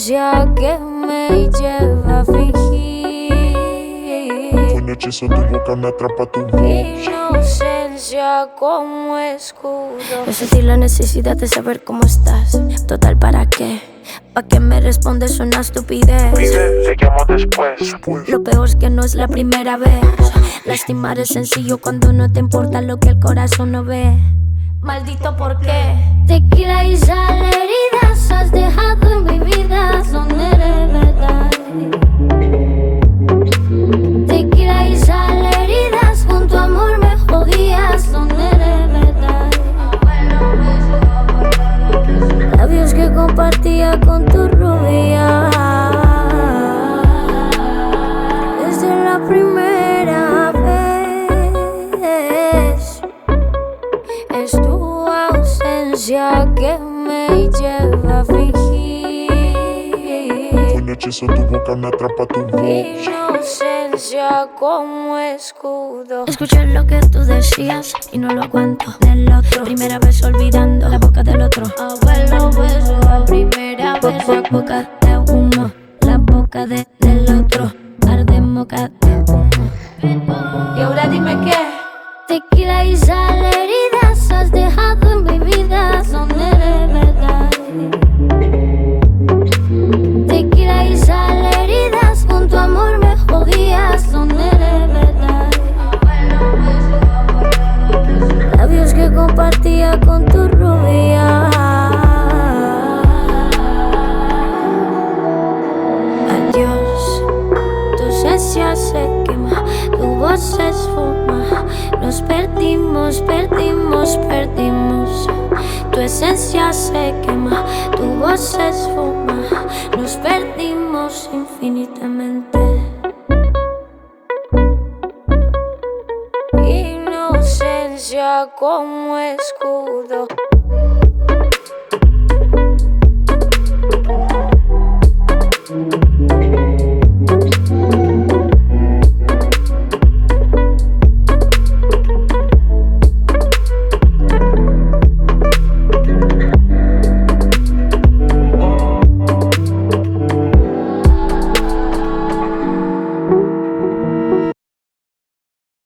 inocencia que me lleva a fingir. Un hechizo en tu boca me atrapa tu voz. Inocencia como escudo. Yo sentí la necesidad de saber cómo estás. Total, ¿para qué? ¿Pa' qué me respondes una estupidez? Te llamo después. Lo peor es que no es la primera vez. Lastimar es sencillo cuando no te importa lo que el corazón no ve. Maldito, ¿por qué? Tequila y sal, heridas has dejado en mi vida donde de verdad. Tequila y sal, heridas con tu amor me jodías donde de verdad. Labios que compartía con tu rubia desde la primera vez. Es tu ausencia que me lleva a fingir. Un hechizo en tu boca me atrapa tu voz. Inocencia como escudo. Escuché lo que tú decías y no lo aguanto. Del otro, primera vez olvidando la boca del otro. Abuelo beso a primera vez. Boca de uno, la boca del otro. Arde boca de humo. Y ahora dime qué. Tequila y sal, heridas has dejado en mi vida donde de verdad. Tequila y sal, heridas con tu amor me jodías donde de verdad. Labios que compartía con tu rubia. Adiós, tu esencia se quema, tu voz se esfuma. Nos perdimos, perdimos, perdimos. Tu esencia se quema, tu voz se esfuma. Nos perdimos infinitamente. Inocencia como escudo.